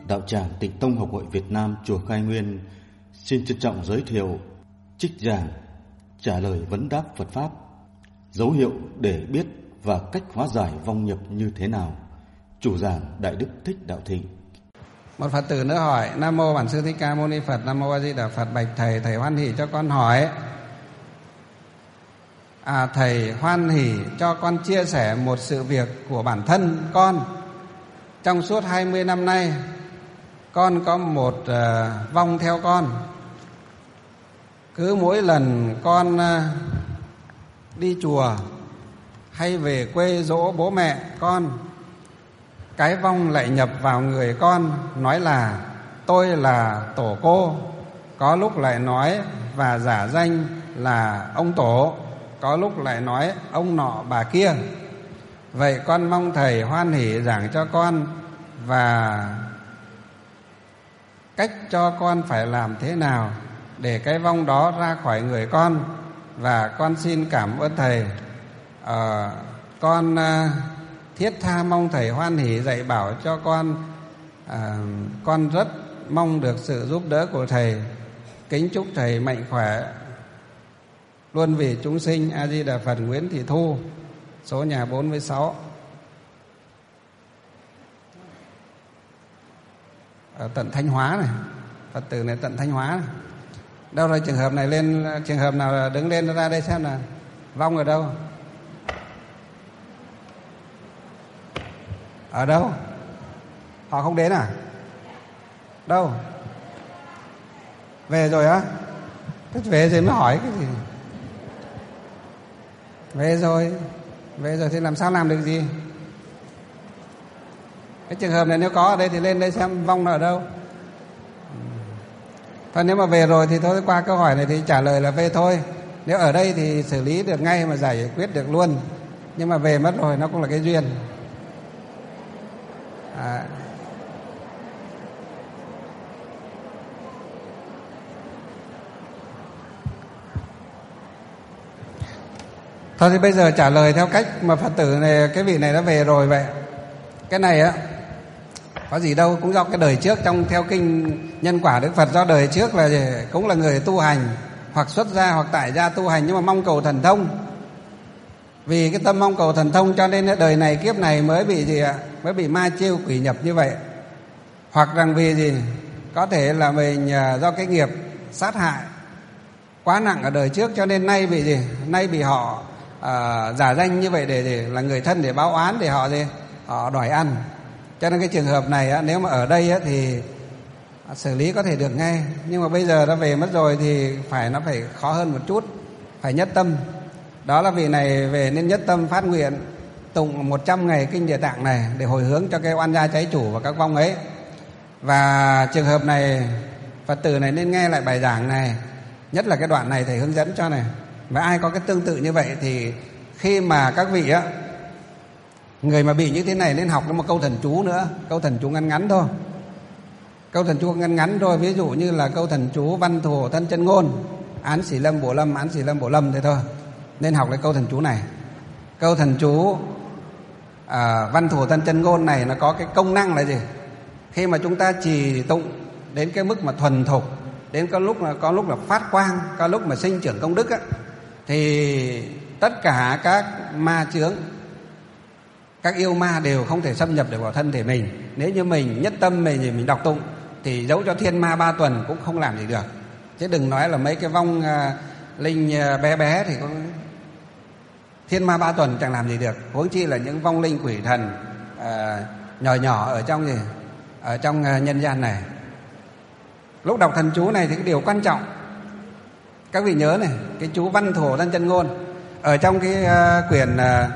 Đạo tràng Tịnh Tông Học hội Việt Nam Chùa Khai Nguyên xin trân trọng giới thiệu trích giảng trả lời vấn đáp Phật Pháp, dấu hiệu để biết và cách hóa giải vong nhập như thế nào. Chủ giảng Đại Đức Thích Đạo Thịnh. Một Phật tử nữa hỏi: Nam mô Bản Sư Thích Ca Mâu Ni Phật. Nam mô A Di Đà Phật. Bạch thầy, thầy hoan hỷ cho con hỏi. Thầy hoan hỷ cho con chia sẻ một sự việc của bản thân con. Trong suốt 20 năm nay, con có một vong theo con. Cứ mỗi lần con đi chùa hay về quê dỗ bố mẹ con, cái vong lại nhập vào người con, nói là tôi là tổ cô, có lúc lại nói và giả danh là ông tổ, có lúc lại nói ông nọ bà kia. Vậy con mong thầy hoan hỷ giảng cho con và cách cho con phải làm thế nào để cái vong đó ra khỏi người con. Và con xin cảm ơn thầy. Con thiết tha mong thầy hoan hỷ dạy bảo cho con. Con rất mong được sự giúp đỡ của thầy. Kính chúc thầy mạnh khỏe luôn vì chúng sinh. A Di Đà Phật. Nguyễn Thị Thu, số nhà 46, ở tận Thanh Hóa này. Phật tử này tận Thanh Hóa này. Đâu rồi trường hợp này lên, trường hợp nào đứng lên ra đây xem nào. Vong ở đâu? Ở đâu? Họ không đến à? Đâu? Về rồi á? Thế về rồi mới hỏi cái gì? Về rồi thì làm sao làm được gì? Cái trường hợp này nếu có ở đây thì lên đây xem vong nó ở đâu. Thôi nếu mà về rồi thì thôi, qua câu hỏi này thì trả lời là về thôi. Nếu ở đây thì xử lý được ngay mà giải quyết được luôn. Nhưng mà về mất rồi nó cũng là cái duyên. Thôi thì bây giờ trả lời theo cách mà Phật tử này, cái vị này đã về rồi vậy. Cái này á, có gì đâu, cũng do cái đời trước, theo kinh nhân quả Đức Phật, do đời trước là cũng là người tu hành, hoặc xuất gia hoặc tại gia tu hành, nhưng mà mong cầu thần thông. Vì cái tâm mong cầu thần thông cho nên đời này kiếp này mới bị gì ạ? Mới bị ma chiêu quỷ nhập như vậy. Hoặc rằng vì gì? Có thể là mình do cái nghiệp sát hại quá nặng ở đời trước, cho nên nay bị gì? Nay bị họ giả danh như vậy để là người thân, để báo oán, để họ gì? Họ đòi ăn. Cho nên cái trường hợp này á, nếu mà ở đây á, thì xử lý có thể được ngay. Nhưng mà bây giờ đã về mất rồi thì nó phải khó hơn một chút. Phải nhất tâm. Đó là vị này về nên nhất tâm phát nguyện tụng 100 ngày kinh Địa Tạng này để hồi hướng cho cái oan gia trái chủ và các vong ấy. Và trường hợp này Phật tử này nên nghe lại bài giảng này, nhất là cái đoạn này thầy hướng dẫn cho này. Và ai có cái tương tự như vậy thì khi mà các vị á, người mà bị như thế này nên học một câu thần chú nữa. Câu thần chú ngắn ngắn thôi. Câu thần chú ngắn ngắn thôi. Ví dụ như là câu thần chú Văn Thù Thân Chân Ngôn, Án Xỉ Lâm Bổ Lâm, Án Xỉ Lâm Bổ Lâm thế thôi. Nên học cái câu thần chú này. Câu thần chú Văn Thù Thân Chân Ngôn này nó có cái công năng là gì? Khi mà chúng ta trì tụng đến cái mức mà thuần thục, đến có lúc là phát quang, có lúc mà sinh trưởng công đức á, thì tất cả các ma chướng, các yêu ma đều không thể xâm nhập được vào thân thể mình. Nếu như mình nhất tâm mình đọc tụng thì dẫu cho thiên ma 3 tuần cũng không làm gì được. Chứ đừng nói là mấy cái vong linh bé bé thì cũng thiên ma 3 tuần chẳng làm gì được, huống chi là những vong linh quỷ thần nhỏ nhỏ ở trong gì, ở trong nhân gian này. Lúc đọc thần chú này thì cái điều quan trọng các vị nhớ này, cái chú Văn Thù Thân Chân Ngôn ở trong cái quyển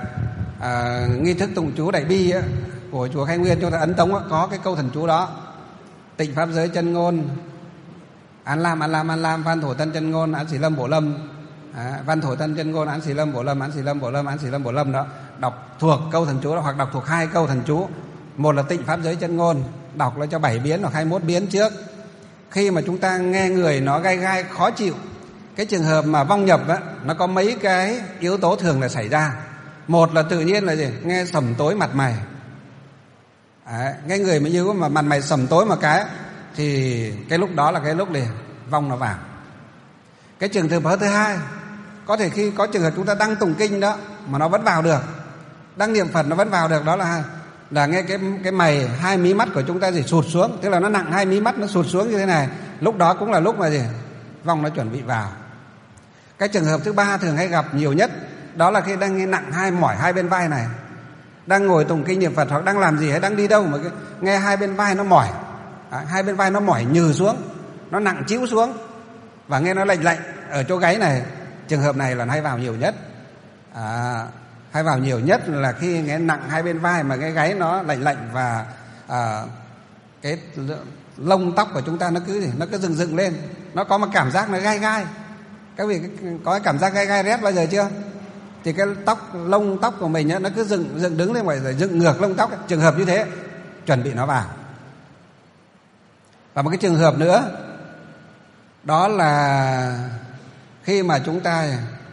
nghi thức tụng chú Đại Bi á, của chùa Khai Nguyên, chúng ta ấn tống á, có cái câu thần chú đó: Tịnh Pháp Giới Chân Ngôn, An Lam An Lam An Lam, Văn Thù Thân Chân Ngôn, Án Xỉ Lâm Bổ Lâm, Văn Thù Thân Chân Ngôn, Án Xỉ Lâm Bổ Lâm, Án Xỉ Lâm Bổ Lâm, Án Xỉ Lâm Bổ Lâm đó. Đọc thuộc câu thần chú đó, hoặc đọc thuộc 2 câu thần chú. Một là Tịnh Pháp Giới Chân Ngôn, đọc là cho 7 biến hoặc 21 biến trước. Khi mà chúng ta nghe người nó gai gai khó chịu, cái trường hợp mà vong nhập á, nó có mấy cái yếu tố thường là xảy ra. Một là tự nhiên là gì? Nghe sầm tối mặt mày. Đấy, cái người mà như mà mặt mày sầm tối một cái thì cái lúc đó là cái lúc để vong nó vào. Cái trường hợp thứ hai, có thể khi có trường hợp chúng ta đang tụng kinh đó mà nó vẫn vào được, đang niệm Phật nó vẫn vào được, đó là nghe cái mày hai mí mắt của chúng ta gì sụt xuống, tức là nó nặng hai mí mắt nó sụt xuống như thế này, lúc đó cũng là lúc mà gì vong nó chuẩn bị vào. Cái trường hợp thứ ba thường hay gặp nhiều nhất đó là khi đang nghe nặng mỏi hai bên vai này, đang ngồi tụng kinh niệm Phật hoặc đang làm gì hay đang đi đâu mà nghe hai bên vai nó mỏi, hai bên vai nó mỏi nhừ xuống, nó nặng chịu xuống và nghe nó lạnh ở chỗ gáy này. Trường hợp này là hay vào nhiều nhất. Hay vào nhiều nhất là khi nghe nặng hai bên vai mà cái gáy nó lạnh và cái lông tóc của chúng ta nó cứ dựng lên, nó có một cảm giác nó gai. Các vị có cái cảm giác gai rét bao giờ chưa? Thì cái lông tóc của mình nó cứ dựng đứng lên vậy rồi dựng ngược lông tóc. Trường hợp như thế chuẩn bị nó vào. Và một cái trường hợp nữa đó là khi mà chúng ta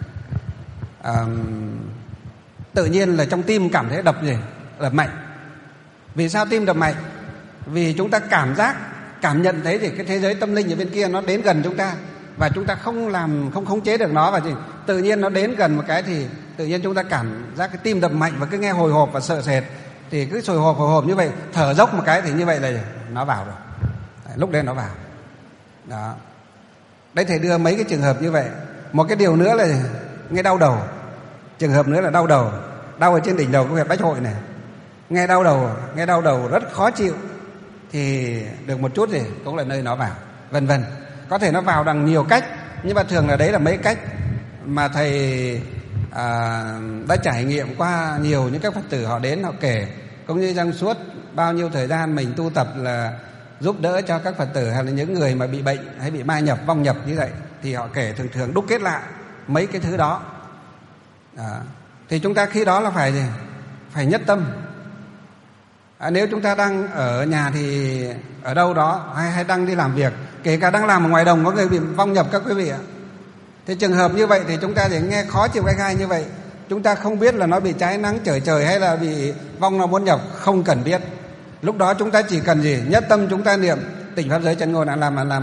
tự nhiên là trong tim cảm thấy đập mạnh. Vì sao tim đập mạnh? Vì chúng ta cảm nhận thấy thì cái thế giới tâm linh ở bên kia nó đến gần chúng ta và chúng ta không khống chế được nó, và tự nhiên nó đến gần một cái thì tự nhiên chúng ta cảm giác cái tim đập mạnh và cứ nghe hồi hộp và sợ sệt, thì cứ hồi hộp như vậy, thở dốc một cái thì như vậy là nó vào rồi. Lúc đấy nó vào. Đó. Đấy, thầy đưa mấy cái trường hợp như vậy. Một cái điều nữa là nghe đau đầu. Trường hợp nữa là đau đầu, đau ở trên đỉnh đầu của huyệt bách hội này. Nghe đau đầu rất khó chịu thì được một chút thì cũng là nơi nó vào, vân vân. Có thể nó vào bằng nhiều cách, nhưng mà thường là đấy là mấy cách mà thầy đã trải nghiệm qua nhiều những các Phật tử họ đến họ kể, cũng như trong suốt bao nhiêu thời gian mình tu tập là giúp đỡ cho các Phật tử hay là những người mà bị bệnh hay bị ma nhập, vong nhập như vậy, thì họ kể thường đúc kết lại mấy cái thứ đó. Thì chúng ta khi đó là phải nhất tâm. Nếu chúng ta đang ở nhà thì ở đâu đó hay đang đi làm việc, kể cả đang làm ở ngoài đồng có người bị vong nhập các quý vị ạ. Thì trường hợp như vậy thì chúng ta để nghe khó chịu gai như vậy, chúng ta không biết là nó bị trái nắng trời hay là bị vong nó muốn nhập, không cần biết. Lúc đó chúng ta chỉ cần gì? Nhất tâm chúng ta niệm tịnh pháp giới chân ngôn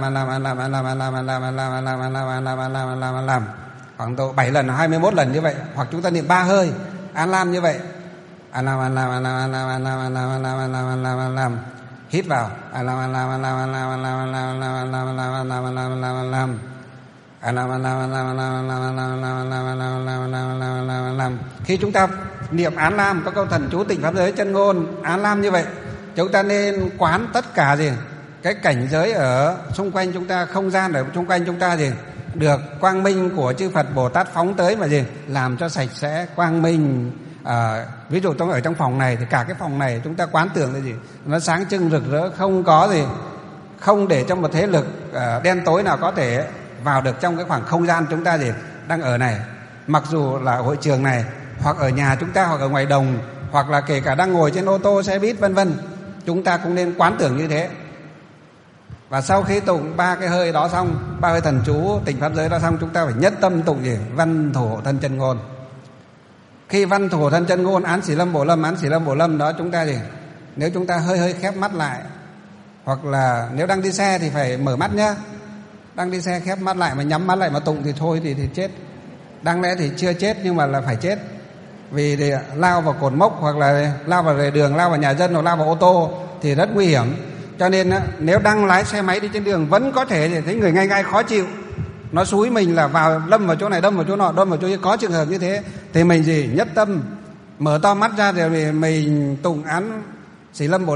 làm khoảng độ 7 lần 21 lần như vậy, hoặc chúng ta niệm 3 hơi an lam như vậy. Hít vào khi chúng ta niệm án lam có câu thần chú tịnh pháp giới chân ngôn án lam như vậy, chúng ta nên quán tất cả gì cái cảnh giới ở xung quanh chúng ta, không gian ở xung quanh chúng ta gì được quang minh của chư Phật Bồ Tát phóng tới mà gì làm cho sạch sẽ quang minh. Ví dụ ở trong phòng này thì cả cái phòng này chúng ta quán tưởng là gì nó sáng trưng rực rỡ, không có gì, không để cho một thế lực đen tối nào có thể vào được trong cái khoảng không gian chúng ta gì đang ở này. Mặc dù là hội trường này, hoặc ở nhà chúng ta, hoặc ở ngoài đồng, hoặc là kể cả đang ngồi trên ô tô, xe buýt vân vân, chúng ta cũng nên quán tưởng như thế. Và sau khi tụng 3 cái hơi đó xong, 3 hơi thần chú tịnh pháp giới đó xong, chúng ta phải nhất tâm tụng gì văn thủ hộ thân chân ngôn. Khi văn thủ hộ thân chân ngôn án xỉ lâm bổ lâm đó, chúng ta gì nếu chúng ta hơi khép mắt lại, hoặc là nếu đang đi xe thì phải mở mắt nhá. Đang đi xe khép mắt lại mà nhắm mắt lại mà tụng thì thôi thì chết. Đáng lẽ thì chưa chết nhưng mà là phải chết, vì thì lao vào cột mốc, hoặc là lao vào lề đường, lao vào nhà dân, hoặc lao vào ô tô thì rất nguy hiểm. Cho nên nếu đang lái xe máy đi trên đường vẫn có thể thì thấy người gai khó chịu, nó xúi mình là lâm vào chỗ này, đâm vào chỗ nọ, đâm vào chỗ kia, có trường hợp như thế thì mình gì nhất tâm mở to mắt ra rồi mình tụng án xỉ lâm bổ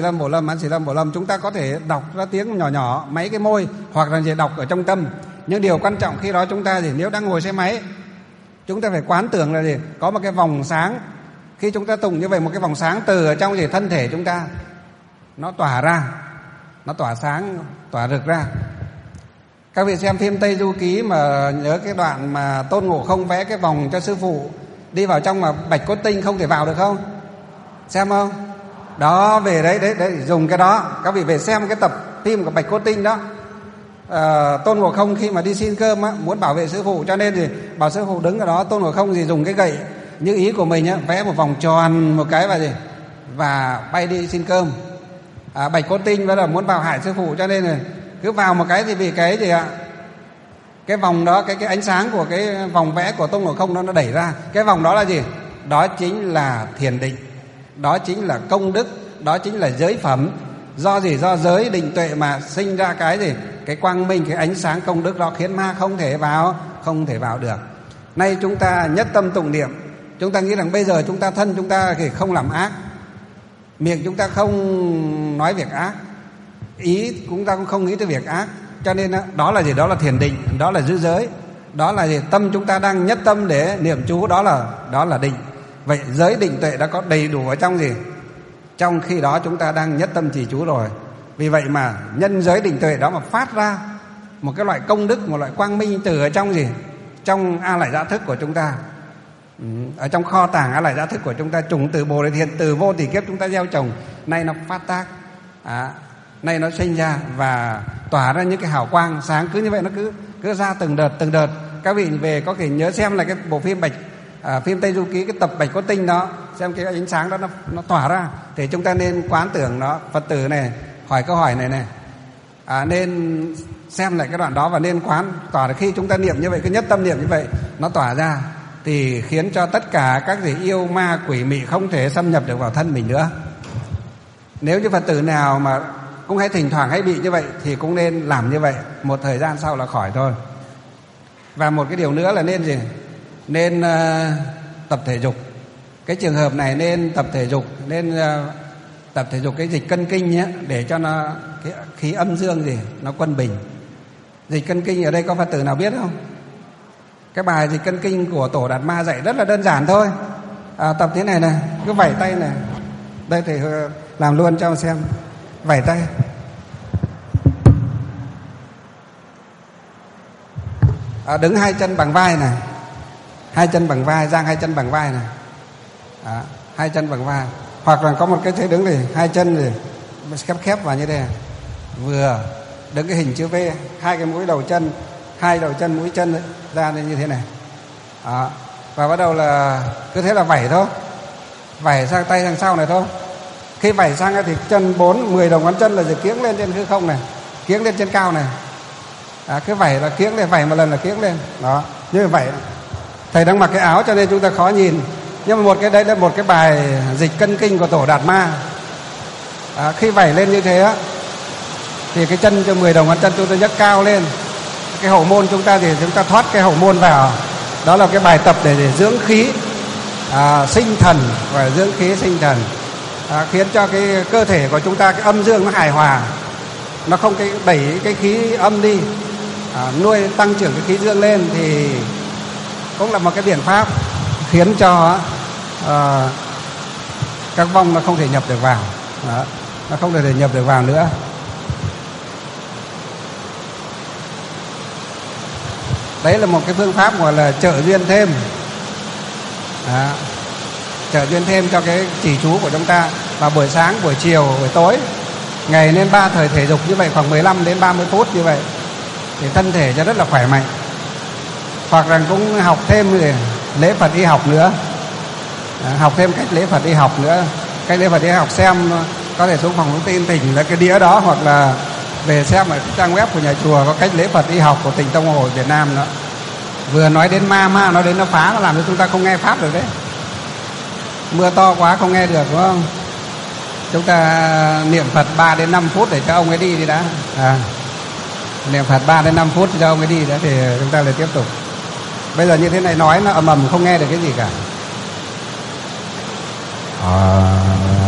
lâm. Chúng ta có thể đọc ra tiếng nhỏ mấy cái môi, hoặc là gì đọc ở trong tâm. Nhưng điều quan trọng khi đó chúng ta gì nếu đang ngồi xe máy, chúng ta phải quán tưởng là gì có một cái vòng sáng. Khi chúng ta tụng như vậy, một cái vòng sáng từ ở trong gì thân thể chúng ta nó tỏa ra, nó tỏa sáng, tỏa rực ra. Các vị xem phim Tây Du Ký mà nhớ cái đoạn mà Tôn Ngộ Không vẽ cái vòng cho sư phụ đi vào trong mà Bạch Cốt Tinh không thể vào được không? Xem không? Đó, về đấy dùng cái đó. Các vị về xem cái tập phim của Bạch Cốt Tinh đó. Tôn Ngộ Không khi mà đi xin cơm á, muốn bảo vệ sư phụ, cho nên thì bảo sư phụ đứng ở đó. Tôn Ngộ Không thì dùng cái gậy như ý của mình á, vẽ một vòng tròn một cái và bay đi xin cơm. Bạch Cốt Tinh bắt đầu muốn vào hại sư phụ, cho nên là cứ vào một cái thì bị cái gì ạ, cái vòng đó, cái ánh sáng của cái vòng vẽ của Tôn Ngộ Không nó đẩy ra. Cái vòng đó là gì? Đó chính là thiền định, đó chính là công đức, đó chính là giới phẩm. Do gì? Do giới định tuệ mà sinh ra cái gì? Cái quang minh, cái ánh sáng công đức đó khiến ma không thể vào được. Nay chúng ta nhất tâm tụng niệm, chúng ta nghĩ rằng bây giờ chúng ta thân chúng ta thì không làm ác, miệng chúng ta không nói việc ác, ý chúng ta cũng không nghĩ tới việc ác, cho nên đó là gì? Đó là thiền định, đó là giữ giới, đó là gì? Tâm chúng ta đang nhất tâm để niệm chú, đó là định. Vậy giới định tuệ đã có đầy đủ ở trong gì? Trong khi đó chúng ta đang nhất tâm trì chú rồi. Vì vậy mà nhân giới định tuệ đó mà phát ra một cái loại công đức, một loại quang minh từ ở trong gì? Trong A Lại Gia Thức của chúng ta, ở trong kho tàng A Lại Gia Thức của chúng ta, chủng từ Bồ Đề Thiện từ vô tỷ kiếp chúng ta gieo trồng, nay nó phát tác, nay nó sinh ra và tỏa ra những cái hào quang sáng. Cứ như vậy nó cứ ra từng đợt. Các vị về có thể nhớ xem là cái bộ phim phim Tây Du Ký, cái tập Bạch Cốt Tinh đó, xem cái ánh sáng đó nó tỏa ra. Thì chúng ta nên quán tưởng nó. Phật tử này hỏi câu hỏi này nên xem lại cái đoạn đó và nên quán tỏa ra. Khi chúng ta niệm như vậy, cứ nhất tâm niệm như vậy, nó tỏa ra thì khiến cho tất cả các gì yêu ma quỷ mị không thể xâm nhập được vào thân mình nữa. Nếu như Phật tử nào mà cũng hay thỉnh thoảng hay bị như vậy thì cũng nên làm như vậy, một thời gian sau là khỏi thôi. Và một cái điều nữa là nên gì? Nên tập thể dục. Cái trường hợp này nên tập thể dục, nên tập thể dục cái dịch cân kinh nhé, để cho nó cái khí âm dương gì nó quân bình. Dịch cân kinh ở đây có Phật tử nào biết không? Cái bài dịch cân kinh của Tổ Đạt Ma dạy rất là đơn giản thôi. Tập thế này cứ vẩy tay này. Đây thầy làm luôn cho xem. Vẩy tay. Đứng hai chân bằng vai này, hai chân bằng vai, dang hai chân bằng vai này. Hai chân bằng vai. Hoặc là có một cái thế đứng này, hai chân này khép vào như thế này. Vừa đứng cái hình chữ V, hai cái mũi đầu chân, hai đầu chân mũi chân ra như thế này. Và bắt đầu là cứ thế là vẩy thôi, vẩy sang tay sang sau này thôi. Khi vẩy sang thì chân 4-10 đầu ngón chân là kiếng lên trên hư không này, kiếng lên trên cao này. Cứ vẩy là kiếng lên, vẩy một lần là kiếng lên. Đó, như vậy. Thầy đang mặc cái áo cho nên chúng ta khó nhìn. Nhưng mà đây là một cái bài dịch cân kinh của Tổ Đạt Ma. Khi vẩy lên như thế thì cái chân cho 10 đầu ngón chân chúng ta nhấc cao lên. Cái hậu môn chúng ta thì chúng ta thoát cái hậu môn vào. Đó là cái bài tập để dưỡng khí sinh thần, và dưỡng khí sinh thần, khiến cho cái cơ thể của chúng ta, cái âm dương nó hài hòa, nó không đẩy cái khí âm đi, nuôi tăng trưởng cái khí dương lên, thì cũng là một cái biện pháp khiến cho các vong nó không thể nhập được vào. Đó, nó không thể nhập được vào nữa. Đấy là một cái phương pháp gọi là trợ duyên thêm. Trợ duyên thêm cho cái trì chú của chúng ta. Vào buổi sáng, buổi chiều, buổi tối, ngày nên 3 thời thể dục như vậy, khoảng 15 đến 30 phút như vậy, thì thân thể cho rất là khỏe mạnh. Hoặc là cũng học thêm lễ Phật y học nữa, học thêm cách lễ Phật y học nữa. Cách lễ Phật y học xem có thể xuống phòng thông tin tỉnh là cái đĩa đó, hoặc là về xem ở cái trang web của nhà chùa có cách lễ Phật y học của Tỉnh Tông Hội Việt Nam đó. Vừa nói đến ma nói đến nó phá, nó làm cho chúng ta không nghe pháp được đấy. Mưa to quá không nghe được, đúng không? Chúng ta niệm Phật 3 đến 5 phút để cho ông ấy đi đã. Niệm Phật 3 đến 5 phút cho ông ấy đi đã, thì chúng ta lại tiếp tục. Bây giờ như thế này nói nó ầm ầm không nghe được cái gì cả.